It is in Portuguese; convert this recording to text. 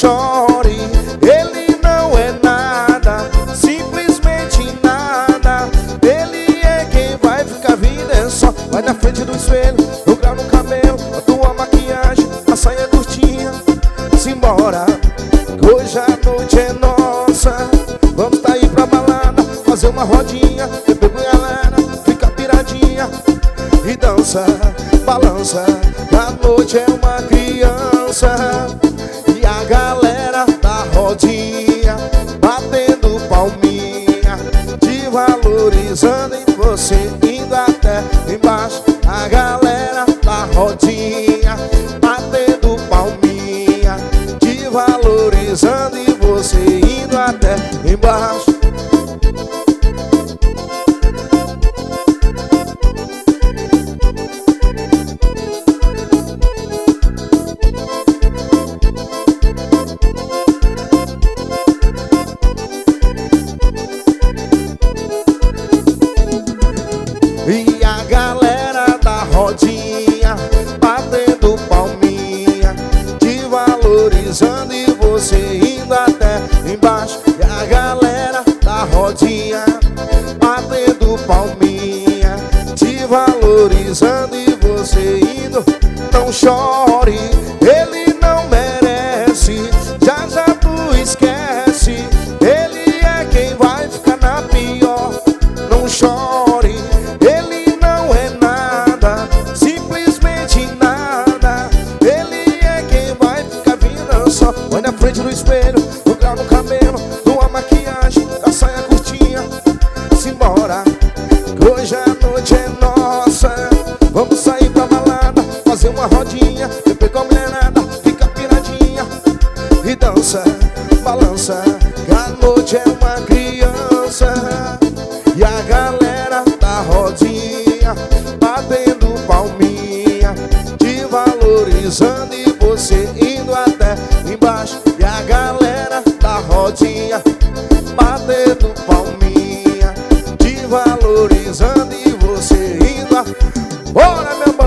chore, ele não é nada, simplesmente nada. Ele é quem vai ficar, a vida é só. Vai na frente do espelho, no grau no cabelo, a tua maquiagem, a saia curtinha. Simbora, hoje a noite é nossa. Vamos sair pra balada, fazer uma rodinha, beber com a galera, fica piradinha e dança, balança. A noite é uma criança e a galera da rodinha batendo palminha, te valorizando em você, indo até embaixo. A galera da rodinha batendo palminha, te valorizando em você, indo até embaixo. E a galera da rodinha batendo palminha, te valorizando e você indo até embaixo. E a galera da rodinha batendo palminha, te valorizando e você indo. Não chore, ele não merece, já já tu esquece. Ele é quem vai ficar na pior. Não chore, ele não é nada, simplesmente nada. Ele é quem vai ficar, vindo só. Vai na frente do espelho, no grau no cabelo, tua maquiagem, a saia curtinha. Simbora, hoje a noite é nossa. Vamos sair pra balada, fazer uma rodinha, beber com a mulherada, fica piradinha e dança, balança. A noite é uma criança e a galera da rodinha batendo palminha, te valorizando e você indo até embaixo. E a galera da rodinha batendo palminha, te valorizando e você indo a... Bora, meu